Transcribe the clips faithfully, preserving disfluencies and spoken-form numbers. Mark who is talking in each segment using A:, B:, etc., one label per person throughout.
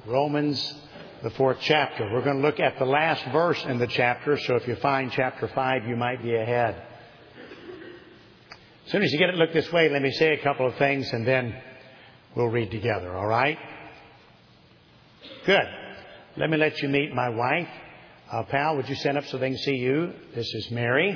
A: Romans, the fourth chapter. We're going to look at the last verse in the chapter, so if you find chapter five, you might be ahead. As soon as you get it, look this way. Let me say a couple of things, and then we'll read together, all right? Good. Let me let you meet my wife. Uh, pal, would you stand up so they can see you? This is Mary.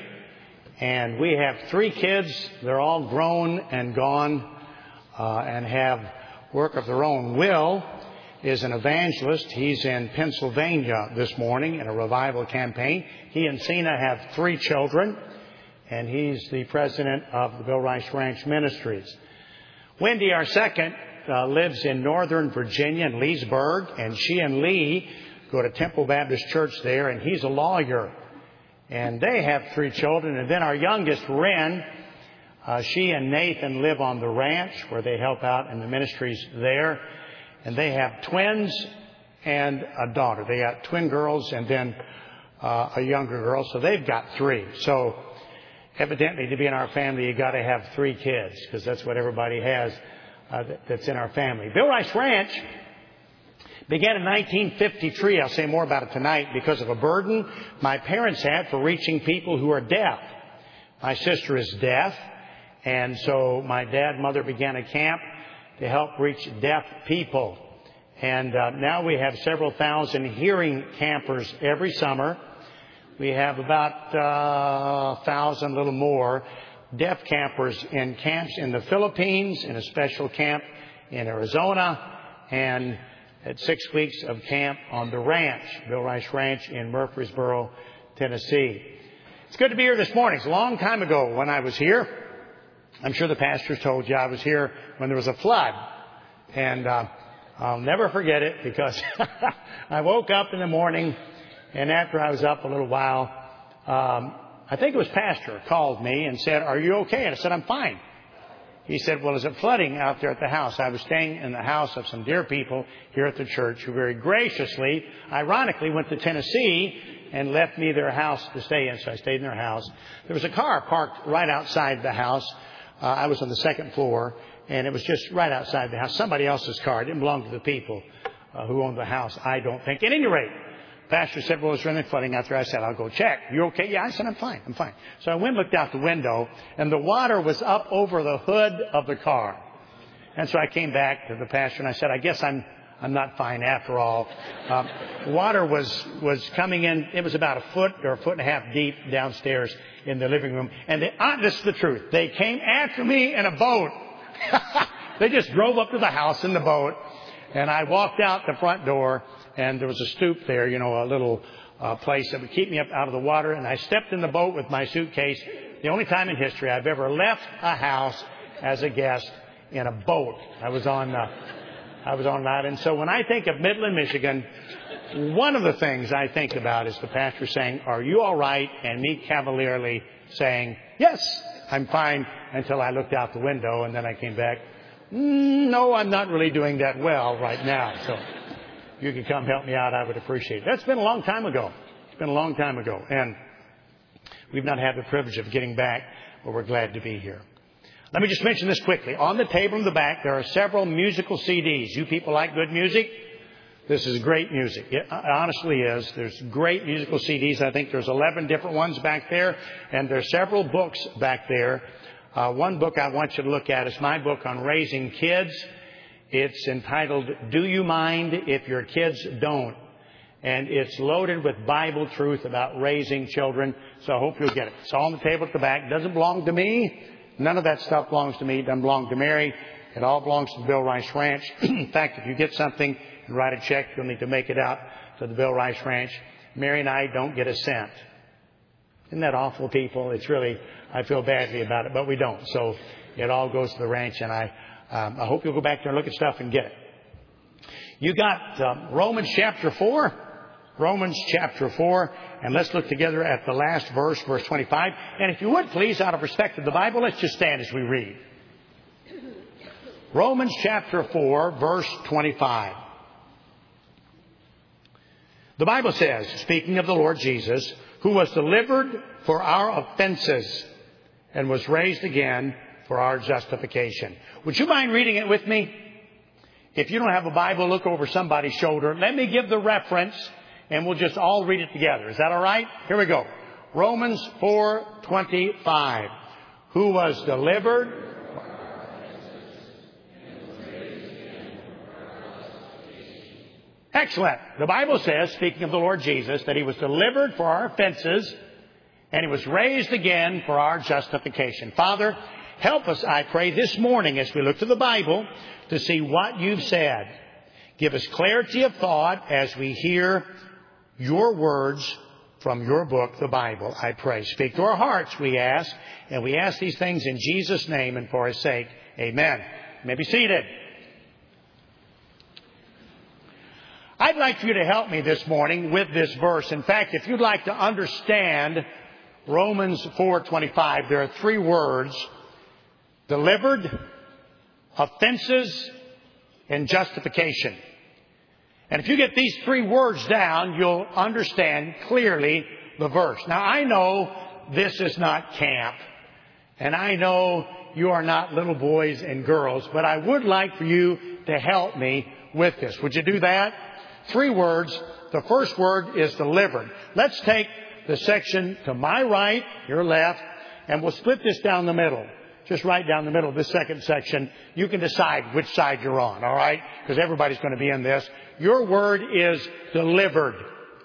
A: And we have three kids. They're all grown and gone uh, and have work of their own. Will is an evangelist. He's in Pennsylvania this morning in a revival campaign. He and Cena have three children, and he's the president of the Bill Rice Ranch Ministries. Wendy, our second, uh, lives in northern Virginia in Leesburg, and she and Lee go to Temple Baptist Church there, and he's a lawyer. And they have three children. And then our youngest, Wren, uh, she and Nathan live on the ranch where they help out in the ministries there. And they have twins and a daughter. They got twin girls and then uh, a younger girl. So they've got three. So evidently to be in our family, you got to have three kids, because that's what everybody has uh, that's in our family. Bill Rice Ranch began in nineteen fifty-three. I'll say more about it tonight because of a burden my parents had for reaching people who are deaf. My sister is deaf, and so my dad and mother began a camp to help reach deaf people. And uh, now we have several thousand hearing campers every summer. We have about uh, a thousand, a little more, deaf campers in camps in the Philippines, in a special camp in Arizona, and at six weeks of camp on the ranch, Bill Rice Ranch in Murfreesboro, Tennessee. It's good to be here this morning. It's a long time ago when I was here. I'm sure the pastors told you I was here when there was a flood. And uh, I'll never forget it, because I woke up in the morning, and after I was up a little while, um, I think it was pastor called me and said, "Are you okay?" And I said, "I'm fine." He said, "Well, is it flooding out there at the house?" I was staying in the house of some dear people here at the church who very graciously, ironically, went to Tennessee and left me their house to stay in. So I stayed in their house. There was a car parked right outside the house. Uh, I was on the second floor, and it was just right outside the house. Somebody else's car. It didn't belong to the people uh, who owned the house, I don't think. At any rate, pastor said, "Well, is there anything flooding out there?" I said, "I'll go check." "You okay?" "Yeah." I said, "I'm fine. I'm fine." So I went and looked out the window, and the water was up over the hood of the car. And so I came back to the pastor, and I said, "I guess I'm I'm not fine after all." Um, water was was coming in. It was about a foot or a foot and a half deep downstairs in the living room. And they, uh, this is the truth. They came after me in a boat. They just drove up to the house in the boat, and I walked out the front door. And there was a stoop there, you know, a little uh, place that would keep me up out of the water. And I stepped in the boat with my suitcase. The only time in history I've ever left a house as a guest in a boat. I was on, uh, I was on that. And so when I think of Midland, Michigan, one of the things I think about is the pastor saying, "Are you all right?" And me cavalierly saying, "Yes, I'm fine," until I looked out the window, and then I came back. Mm, no, I'm not really doing that well right now. So if you could come help me out, I would appreciate it. That's been a long time ago. It's been a long time ago. And we've not had the privilege of getting back, but we're glad to be here. Let me just mention this quickly. On the table in the back, there are several musical C Ds. You people like good music? This is great music. It honestly is. There's great musical C Ds. I think there's eleven different ones back there. And there's several books back there. Uh, one book I want you to look at is my book on raising kids. It's entitled, "Do You Mind If Your Kids Don't?" And it's loaded with Bible truth about raising children. So I hope you'll get it. It's all on the table at the back. It doesn't belong to me. None of that stuff belongs to me. It doesn't belong to Mary. It all belongs to the Bill Rice Ranch. In fact, if you get something and write a check, you'll need to make it out to the Bill Rice Ranch. Mary and I don't get a cent. Isn't that awful, people? It's really, I feel badly about it, but we don't. So it all goes to the ranch, and I Um, I hope you'll go back there and look at stuff and get it. You got um, Romans chapter four. Romans chapter four. And let's look together at the last verse, verse twenty-five. And if you would, please, out of respect to the Bible, let's just stand as we read. Romans chapter four, verse twenty-five. The Bible says, speaking of the Lord Jesus, who was delivered for our offenses and was raised again for our justification. Would you mind reading it with me? If you don't have a Bible, look over somebody's shoulder. Let me give the reference, and we'll just all read it together. Is that all right? Here we go. Romans four twenty-five. Who was delivered? Excellent. The Bible says, speaking of the Lord Jesus, that He was delivered for our offenses and He was raised again for our justification. Father, help us, I pray, this morning as we look to the Bible to see what You've said. Give us clarity of thought as we hear Your words from Your book, the Bible, I pray. Speak to our hearts, we ask, and we ask these things in Jesus' name and for His sake. Amen. You may be seated. I'd like for you to help me this morning with this verse. In fact, if you'd like to understand Romans four twenty-five, there are three words: delivered, offenses, and justification. And if you get these three words down, you'll understand clearly the verse. Now, I know this is not camp, and I know you are not little boys and girls, but I would like for you to help me with this. Would you do that? Three words. The first word is delivered. Let's take the section to my right, your left, and we'll split this down the middle. Just right down the middle of this second section. You can decide which side you're on, all right? Because everybody's going to be in this. Your word is delivered.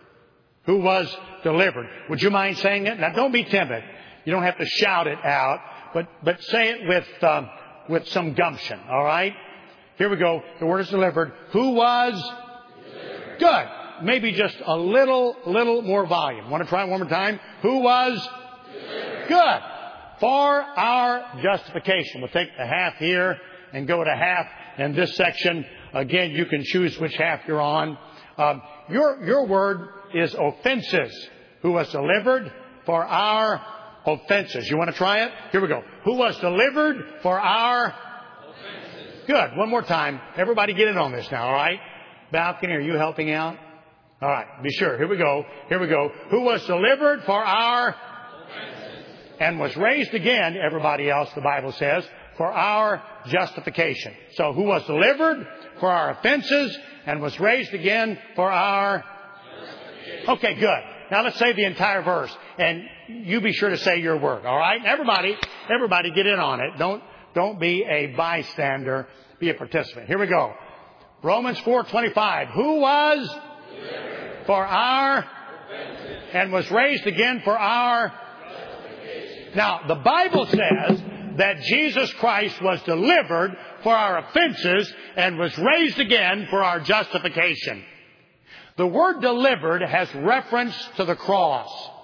A: Who was delivered? Would you mind saying it? Now, don't be timid. You don't have to shout it out, but but say it with um, with some gumption, all right? Here we go. The word is delivered. Who was delivered? Good. Maybe just a little, little more volume. Want to try it one more time? Who was delivered? Good. For our justification. We'll take the half here and go to half in this section. Again, you can choose which half you're on. Um, your, your word is offenses. Who was delivered for our offenses. You want to try it? Here we go. Who was delivered for our offenses. Good. One more time. Everybody get in on this now, all right? Balcony, are you helping out? All right. Be sure. Here we go. Here we go. Who was delivered for our offenses. And was raised again, everybody else, the Bible says, for our justification. So who was delivered for our offenses and was raised again for our justification. Okay, good. Now let's say the entire verse. And you be sure to say your word. All right? Everybody, everybody get in on it. Don't, don't be a bystander. Be a participant. Here we go. Romans four twenty-five. Who was delivered for our offenses and was raised again for our justification. Now, the Bible says that Jesus Christ was delivered for our offenses and was raised again for our justification. The word delivered has reference to the cross.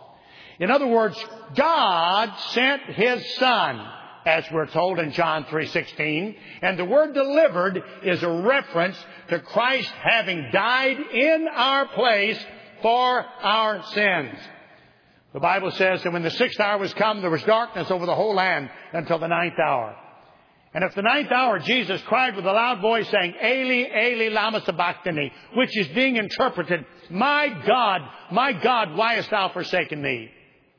A: In other words, God sent His Son, as we're told in John three sixteen. And the word delivered is a reference to Christ having died in our place for our sins. The Bible says that when the sixth hour was come, there was darkness over the whole land until the ninth hour. And at the ninth hour, Jesus cried with a loud voice saying, Eli, Eli, lama sabachthani, which is being interpreted, My God, my God, why hast thou forsaken me?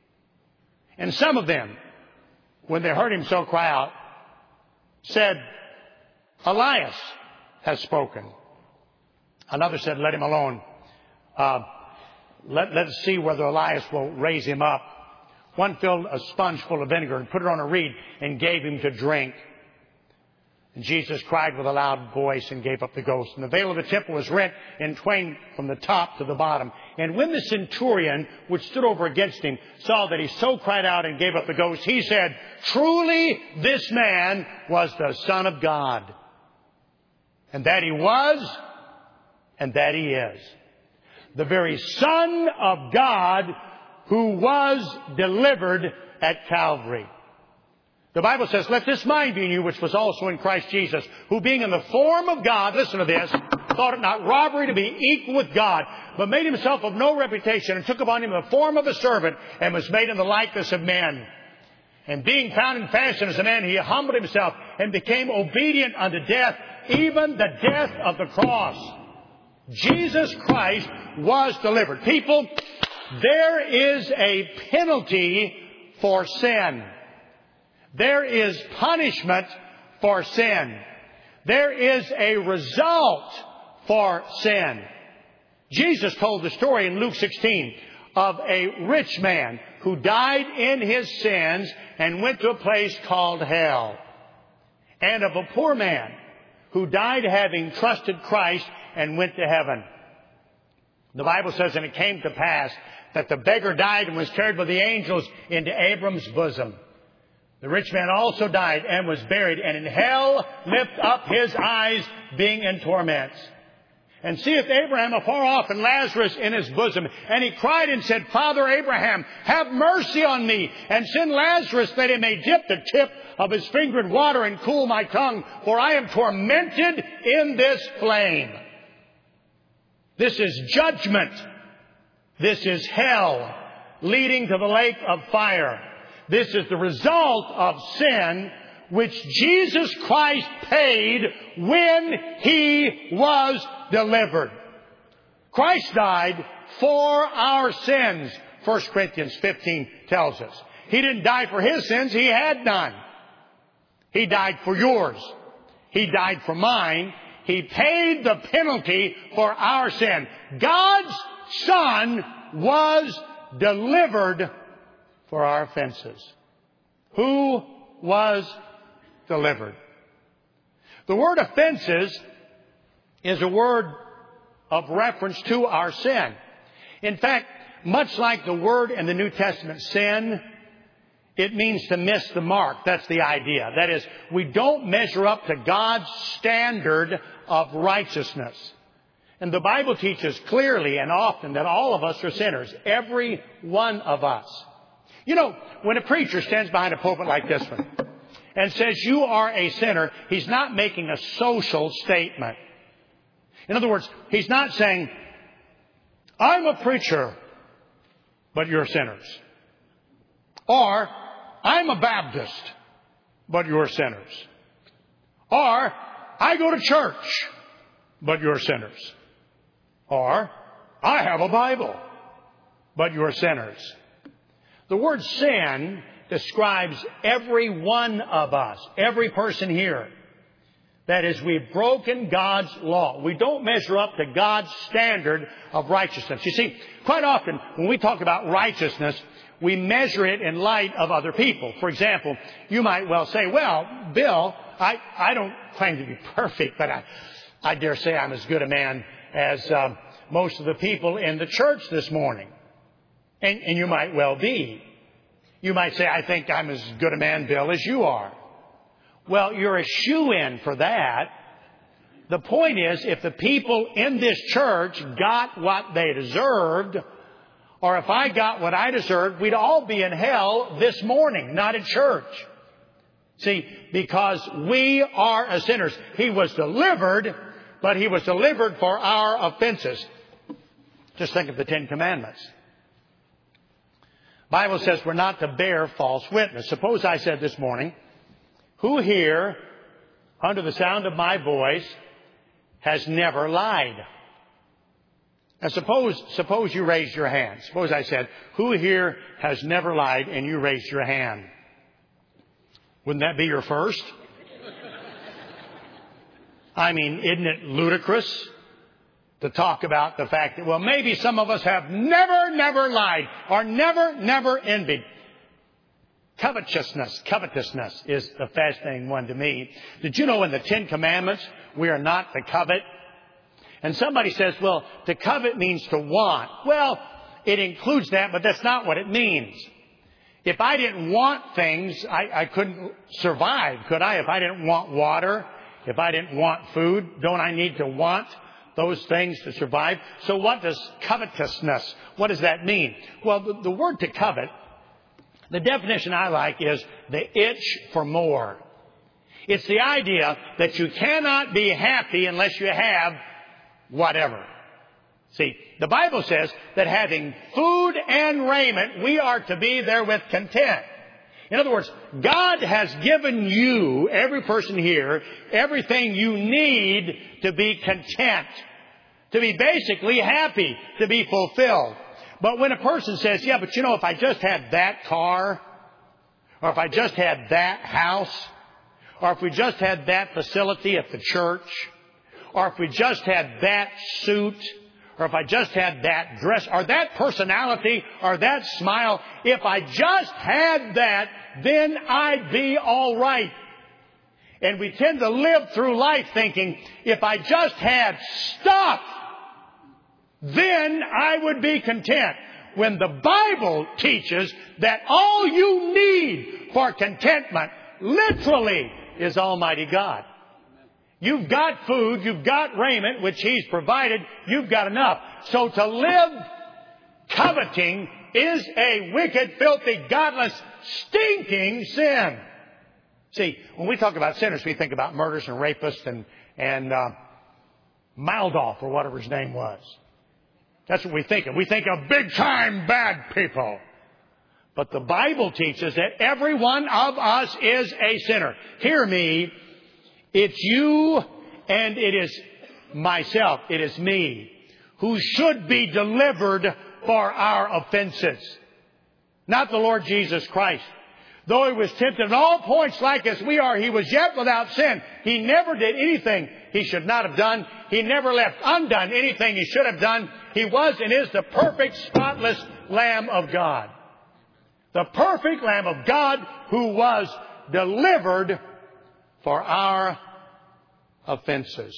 A: And some of them, when they heard Him so cry out, said, Elias has spoken. Another said, let him alone. Uh, let, let's see whether Elias will raise him up. One filled a sponge full of vinegar and put it on a reed and gave him to drink. And Jesus cried with a loud voice and gave up the ghost. And the veil of the temple was rent in twain from the top to the bottom. And when the centurion, which stood over against him, saw that he so cried out and gave up the ghost, he said, Truly this man was the Son of God. And that He was, and that He is. The very Son of God who was delivered at Calvary. The Bible says, Let this mind be in you, which was also in Christ Jesus, who being in the form of God, listen to this, thought it not robbery to be equal with God, but made Himself of no reputation, and took upon Him the form of a servant, and was made in the likeness of men. And being found in fashion as a man, He humbled Himself, and became obedient unto death, even the death of the cross. Jesus Christ was delivered. People, there is a penalty for sin. There is punishment for sin. There is a result for sin. Jesus told the story in Luke sixteen of a rich man who died in his sins and went to a place called hell, and of a poor man who died having trusted Christ and went to heaven. The Bible says, and it came to pass that the beggar died and was carried by the angels into Abram's bosom. The rich man also died and was buried, and in hell lift up his eyes, being in torments. And seeth Abraham afar off, and Lazarus in his bosom. And he cried and said, Father Abraham, have mercy on me, and send Lazarus that he may dip the tip of his finger in water and cool my tongue, for I am tormented in this flame. This is judgment. This is hell, leading to the lake of fire. This is the result of sin, which Jesus Christ paid when He was delivered. Christ died for our sins, First Corinthians fifteen tells us. He didn't die for His sins. He had none. He died for yours. He died for mine. He paid the penalty for our sin. God's Son was delivered for our offenses. Who was delivered? The word offenses is a word of reference to our sin. In fact, much like the word in the New Testament, sin, it means to miss the mark. That's the idea. That is, we don't measure up to God's standard of righteousness. And the Bible teaches clearly and often that all of us are sinners. Every one of us. You know, when a preacher stands behind a pulpit like this one and says you are a sinner, he's not making a social statement. In other words, he's not saying, I'm a preacher, but you're sinners. Or, I'm a Baptist, but you're sinners. Or, I go to church, but you're sinners. Or, I have a Bible, but you're sinners. The word sin describes every one of us, every person here. That is, we've broken God's law. We don't measure up to God's standard of righteousness. You see, quite often when we talk about righteousness, we measure it in light of other people. For example, you might well say, well, Bill, I, I don't claim to be perfect, but I, I dare say I'm as good a man as uh, most of the people in the church this morning. And, and you might well be. You might say, I think I'm as good a man, Bill, as you are. Well, you're a shoo-in for that. The point is, if the people in this church got what they deserved, or if I got what I deserved, we'd all be in hell this morning, not in church. See, because we are as sinners. He was delivered, but He was delivered for our offenses. Just think of the Ten Commandments. The Bible says we're not to bear false witness. Suppose I said this morning, who here, under the sound of my voice, has never lied? Now suppose, suppose you raised your hand. Suppose I said, who here has never lied, and you raised your hand? Wouldn't that be your first? I mean, isn't it ludicrous to talk about the fact that, well, maybe some of us have never, never lied or never, never envied. Covetousness, covetousness is the fascinating one to me. Did you know in the Ten Commandments we are not to covet? And somebody says, well, to covet means to want. Well, it includes that, but that's not what it means. If I didn't want things, I, I couldn't survive, could I? If I didn't want water, if I didn't want food, don't I need to want those things to survive? So what does covetousness, what does that mean? Well, the, the word to covet, the definition I like is the itch for more. It's the idea that you cannot be happy unless you have whatever. See, the Bible says that having food and raiment, we are to be therewith content. In other words, God has given you, every person here, everything you need to be content, to be basically happy, to be fulfilled. But when a person says, yeah, but you know, if I just had that car, or if I just had that house, or if we just had that facility at the church, or if we just had that suit, or if I just had that dress, or that personality, or that smile, if I just had that, then I'd be all right. And we tend to live through life thinking, if I just had stuff, then I would be content. When the Bible teaches that all you need for contentment literally is Almighty God. You've got food, you've got raiment, which He's provided, you've got enough. So to live coveting is a wicked, filthy, godless, stinking sin. See, when we talk about sinners, we think about murderers and rapists and, and uh, Maldoff or whatever his name was. That's what we think of. We think of big-time bad people. But the Bible teaches that every one of us is a sinner. Hear me. It's you and it is myself. It is me who should be delivered for our offenses. Not the Lord Jesus Christ. Though He was tempted in all points like as we are, He was yet without sin. He never did anything He should not have done. He never left undone anything He should have done. He was and is the perfect, spotless Lamb of God. The perfect Lamb of God who was delivered for our offenses.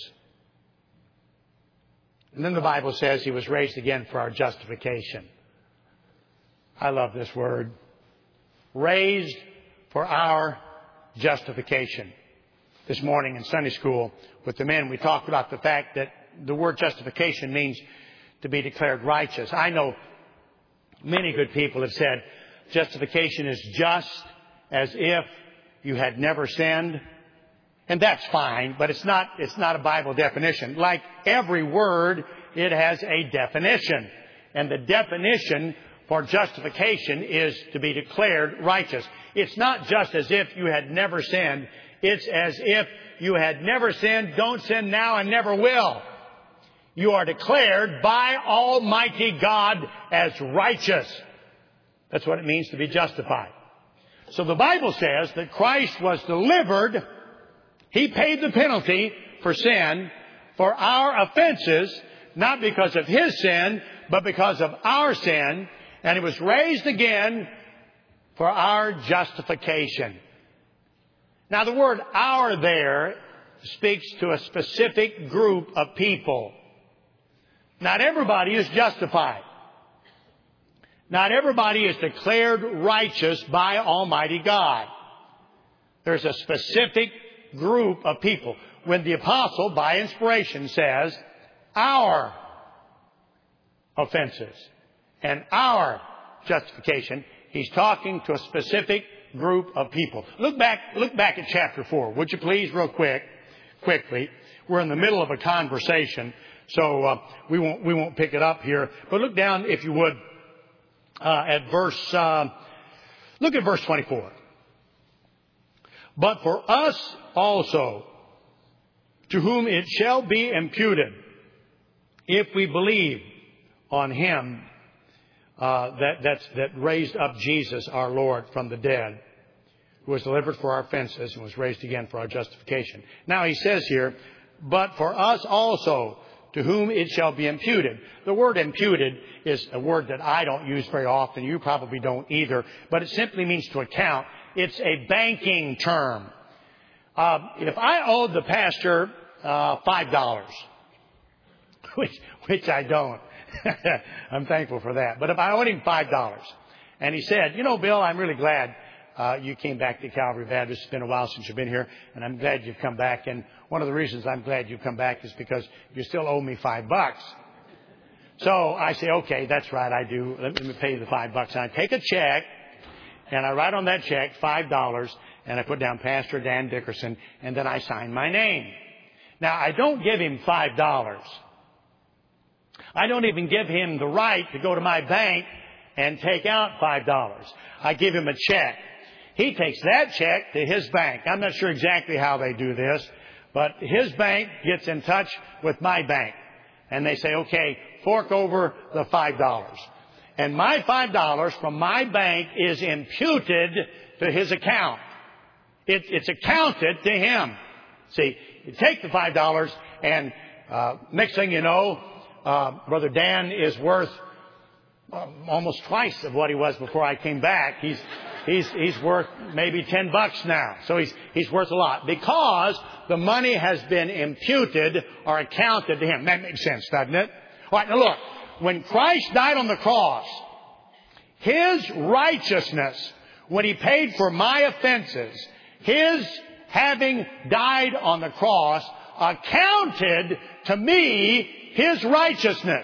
A: And then the Bible says He was raised again for our justification. I love this word. Raised for our justification. This morning in Sunday school with the men, we talked about the fact that the word justification means to be declared righteous. I know many good people have said justification is just as if you had never sinned. And that's fine, but it's not, it's not a Bible definition. Like every word, it has a definition. And the definition for justification is to be declared righteous. It's not just as if you had never sinned. It's as if you had never sinned, don't sin now, and never will. You are declared by Almighty God as righteous. That's what it means to be justified. So the Bible says that Christ was delivered. He paid the penalty for sin, for our offenses, not because of His sin, but because of our sin. And He was raised again for our justification. Now the word "our" there speaks to a specific group of people. Not everybody is justified. Not everybody is declared righteous by Almighty God. There's a specific group of people. When the apostle, by inspiration, says, our offenses and our justification, he's talking to a specific group of people. Look back, look back at chapter four, would you please, real quick, quickly. We're in the middle of a conversation, so uh, we won't we won't pick it up here. But look down, if you would, uh, at verse. Uh, look at verse twenty-four. But for us also, to whom it shall be imputed, if we believe on Him uh, that that's, that raised up Jesus, our Lord, from the dead, who was delivered for our offenses and was raised again for our justification. Now he says here, but for us also, to whom it shall be imputed. The word imputed is a word that I don't use very often. You probably don't either. But it simply means to account. It's a banking term. Uh, if I owed the pastor uh, five dollars, which which I don't, I'm thankful for that. But if I owed him five dollars, and he said, you know, Bill, I'm really glad uh, you came back to Calvary Baptist. It's been a while since you've been here, and I'm glad you've come back. And one of the reasons I'm glad you've come back is because you still owe me five bucks. So I say, okay, that's right, I do. Let me pay you the five bucks. And I take a check, and I write on that check five dollars, and I put down Pastor Dan Dickerson, and then I sign my name. Now, I don't give him five dollars. I don't even give him the right to go to my bank and take out five dollars. I give him a check. He takes that check to his bank. I'm not sure exactly how they do this, but his bank gets in touch with my bank. And they say, okay, fork over the five dollars. And my five dollars from my bank is imputed to his account. It, it's accounted to him. See, you take the five dollars and uh, next thing you know, uh, Brother Dan is worth uh, almost twice of what he was before I came back. He's he's he's worth maybe ten bucks now. So he's he's worth a lot because the money has been imputed or accounted to him. That makes sense, doesn't it? All right, now look. When Christ died on the cross, His righteousness, when He paid for my offenses, His having died on the cross accounted to me His righteousness.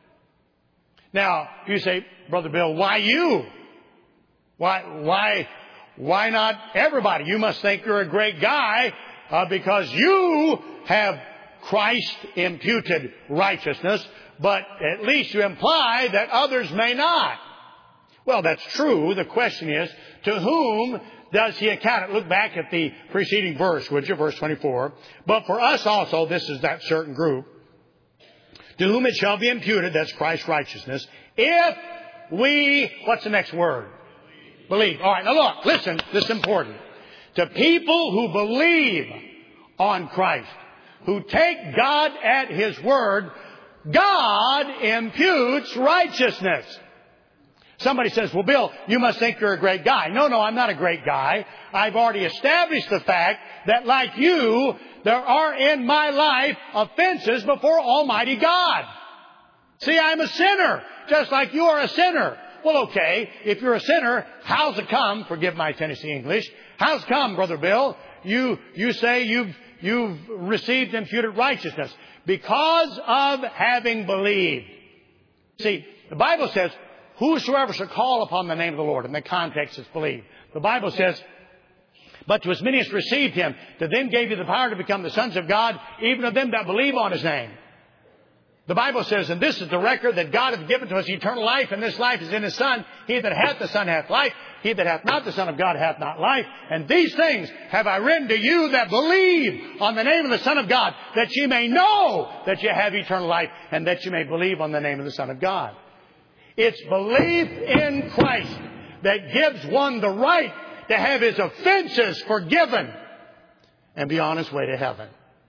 A: Now, you say, Brother Bill, why you? Why, why, why not everybody? You must think you're a great guy uh, because you have Christ imputed righteousness, but at least you imply that others may not. Well, that's true. The question is, to whom does He account it? Look back at the preceding verse, would you? Verse twenty-four. But for us also, this is that certain group, to whom it shall be imputed, that's Christ's righteousness, if we, what's the next word? Believe. All right, now look, listen, this is important. To people who believe on Christ, who take God at His word, God imputes righteousness. Somebody says, well, Bill, you must think you're a great guy. No, no, I'm not a great guy. I've already established the fact that like you, there are in my life offenses before Almighty God. See, I'm a sinner, just like you are a sinner. Well, okay, if you're a sinner, how's it come, forgive my Tennessee English, how's it come, Brother Bill, you, you say you've, you've received imputed righteousness? Because of having believed. See, the Bible says, whosoever shall call upon the name of the Lord. In the context, it's believe. The Bible says, but to as many as received Him, to them gave you the power to become the sons of God, even of them that believe on His name. The Bible says, and this is the record that God hath given to us eternal life, and this life is in His Son. He that hath the Son hath life. He that hath not the Son of God hath not life. And these things have I written to you that believe on the name of the Son of God, that ye may know that ye have eternal life, and that ye may believe on the name of the Son of God. It's belief in Christ that gives one the right to have his offenses forgiven and be on his way to heaven.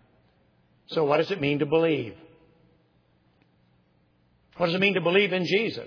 A: So what does it mean to believe? What does it mean to believe in Jesus?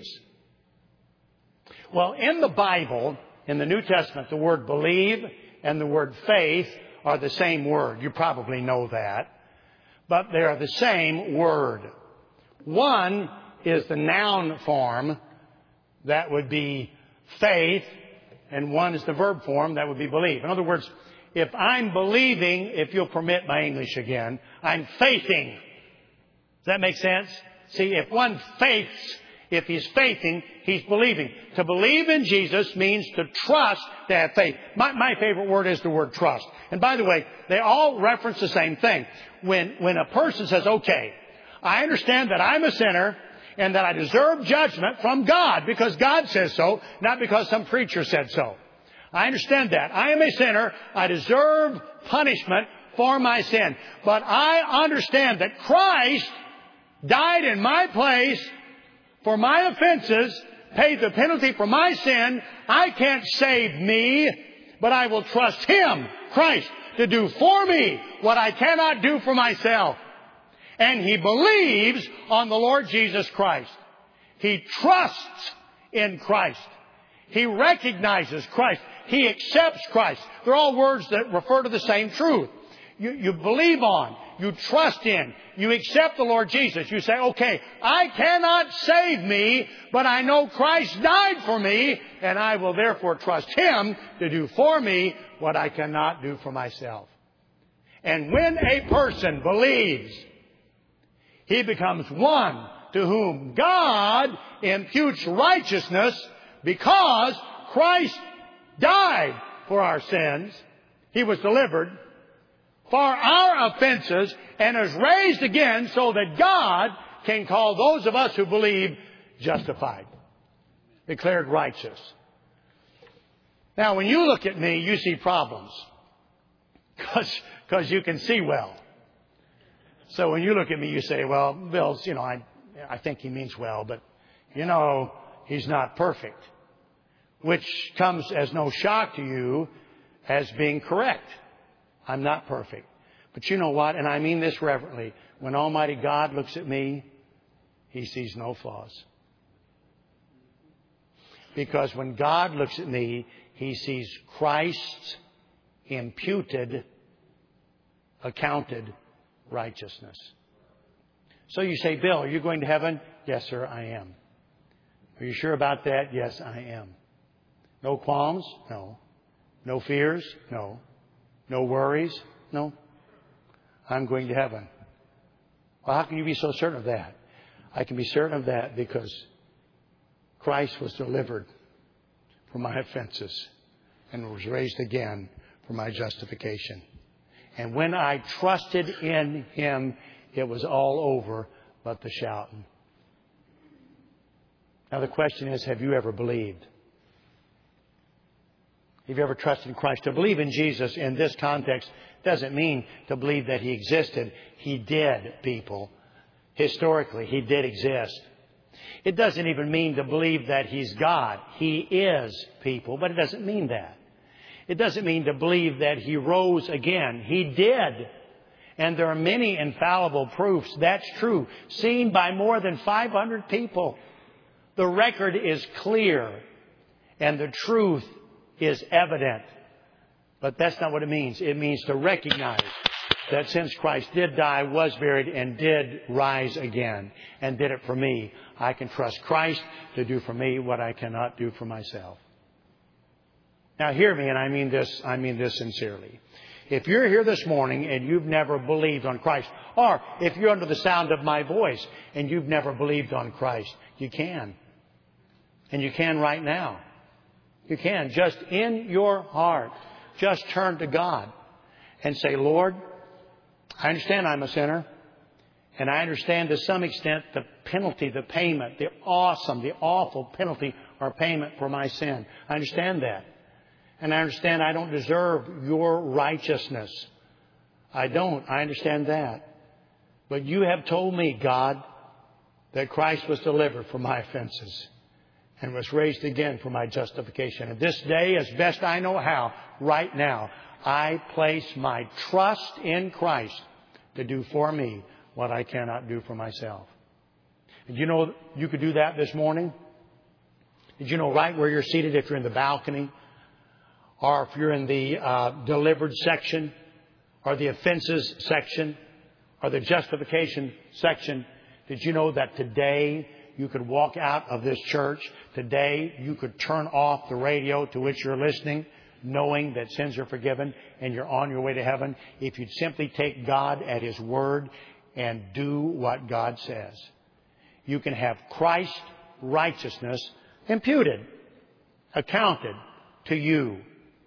A: Well, in the Bible, in the New Testament, the word believe and the word faith are the same word. You probably know that. But they are the same word. One is the noun form, that would be faith, and one is the verb form, that would be believe. In other words, if I'm believing, if you'll permit my English again, I'm faithing. Does that make sense? See, if one faiths, if he's faithing, he's believing. To believe in Jesus means to trust, to have faith. My, my favorite word is the word trust. And by the way, they all reference the same thing. When, when a person says, okay, I understand that I'm a sinner and that I deserve judgment from God because God says so, not because some preacher said so. I understand that. I am a sinner. I deserve punishment for my sin. But I understand that Christ died in my place for my offenses, paid the penalty for my sin. I can't save me, but I will trust Him, Christ, to do for me what I cannot do for myself. And he believes on the Lord Jesus Christ. He trusts in Christ. He recognizes Christ. He accepts Christ. They're all words that refer to the same truth. You, you believe on. You trust in. You accept the Lord Jesus. You say, okay, I cannot save me, but I know Christ died for me, and I will therefore trust Him to do for me what I cannot do for myself. And when a person believes, he becomes one to whom God imputes righteousness because Christ died for our sins. He was delivered for our offenses and is raised again so that God can call those of us who believe justified, declared righteous. Now, when you look at me, you see problems because because you can see well. So when you look at me, you say, well, Bill's, you know, I, I think he means well, but, you know, he's not perfect. Which comes as no shock to you as being correct. I'm not perfect. But you know what? And I mean this reverently. When Almighty God looks at me, He sees no flaws. Because when God looks at me, He sees Christ's imputed, accounted righteousness. So you say, Bill, are you going to heaven? Yes, sir, I am. Are you sure about that? Yes, I am. No qualms? No. No fears? No. No worries? No. I'm going to heaven. Well, how can you be so certain of that? I can be certain of that because Christ was delivered for my offenses and was raised again for my justification. And when I trusted in Him, it was all over but the shouting. Now the question is, have you ever believed? Have you ever trusted in Christ? To believe in Jesus in this context doesn't mean to believe that He existed. He did, people. Historically, He did exist. It doesn't even mean to believe that He's God. He is, people, but it doesn't mean that. It doesn't mean to believe that He rose again. He did. And there are many infallible proofs. That's true. Seen by more than five hundred people. The record is clear. And the truth is evident. But that's not what it means. It means to recognize that since Christ did die, was buried, and did rise again, and did it for me, I can trust Christ to do for me what I cannot do for myself. Now hear me, and I mean this, I mean this sincerely. If you're here this morning and you've never believed on Christ, or if you're under the sound of my voice and you've never believed on Christ, you can. And you can right now. You can. Just in your heart, just turn to God and say, Lord, I understand I'm a sinner. And I understand to some extent the penalty, the payment, the awesome, the awful penalty or payment for my sin. I understand that. And I understand I don't deserve your righteousness. I don't. I understand that. But you have told me, God, that Christ was delivered for my offenses and was raised again for my justification. And this day, as best I know how, right now, I place my trust in Christ to do for me what I cannot do for myself. Did you know you could do that this morning? Did you know right where you're seated, if you're in the balcony, or if you're in the uh, delivered section, or the offenses section, or the justification section, did you know that today you could walk out of this church? Today you could turn off the radio to which you're listening, knowing that sins are forgiven and you're on your way to heaven, if you'd simply take God at His word and do what God says. You can have Christ's righteousness imputed, accounted to you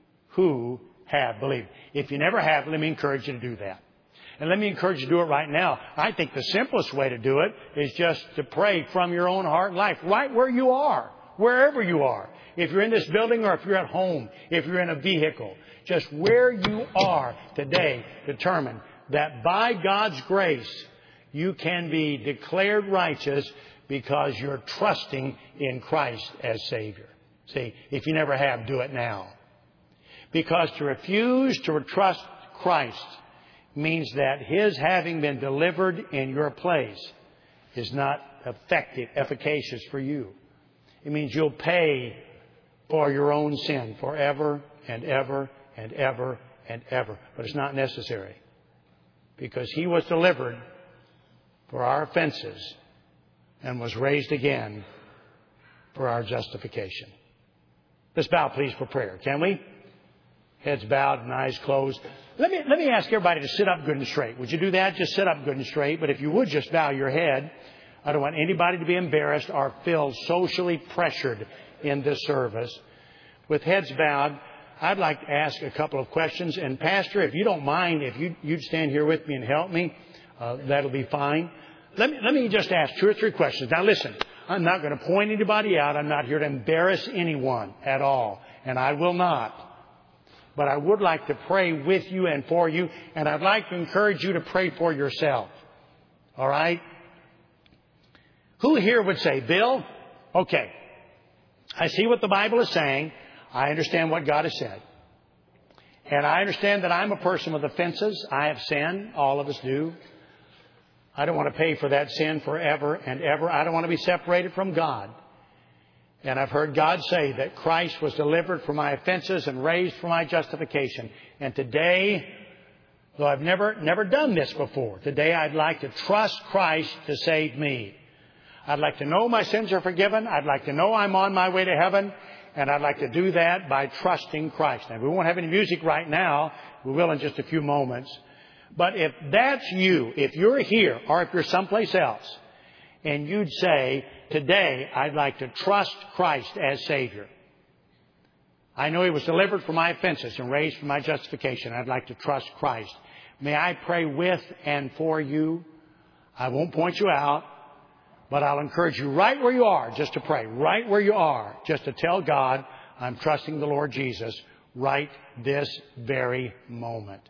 A: who have believed. If you never have, let me encourage you to do that. And let me encourage you to do it right now. I think the simplest way to do it is just to pray from your own heart and life, right where you are, wherever you are. If you're in this building or if you're at home, if you're in a vehicle, just where you are today, determine that by God's grace, you can be declared righteous because you're trusting in Christ as Savior. See, if you never have, do it now. Because to refuse to trust Christ means that His having been delivered in your place is not effective, efficacious for you. It means you'll pay for your own sin forever and ever and ever and ever. But it's not necessary. Because He was delivered for our offenses and was raised again for our justification. Let's bow, please, for prayer. Can we? Heads bowed and eyes closed. Let me, let me ask everybody to sit up good and straight. Would you do that? Just sit up good and straight. But if you would just bow your head. I don't want anybody to be embarrassed or feel socially pressured in this service. With heads bowed, I'd like to ask a couple of questions. And Pastor, if you don't mind, if you, you'd stand here with me and help me, uh, that'll be fine. Let me, let me just ask two or three questions. Now listen, I'm not going to point anybody out. I'm not here to embarrass anyone at all. And I will not. But I would like to pray with you and for you. And I'd like to encourage you to pray for yourself. All right? Who here would say, Bill, okay, I see what the Bible is saying. I understand what God has said. And I understand that I'm a person with offenses. I have sinned. All of us do. I don't want to pay for that sin forever and ever. I don't want to be separated from God. And I've heard God say that Christ was delivered for my offenses and raised for my justification. And today, though I've never, never done this before, today I'd like to trust Christ to save me. I'd like to know my sins are forgiven. I'd like to know I'm on my way to heaven. And I'd like to do that by trusting Christ. Now, we won't have any music right now. We will in just a few moments. But if that's you, if you're here or if you're someplace else, and you'd say, today I'd like to trust Christ as Savior. I know He was delivered for my offenses and raised for my justification. I'd like to trust Christ. May I pray with and for you? I won't point you out, but I'll encourage you right where you are just to pray. Right where you are, just to tell God, I'm trusting the Lord Jesus right this very moment.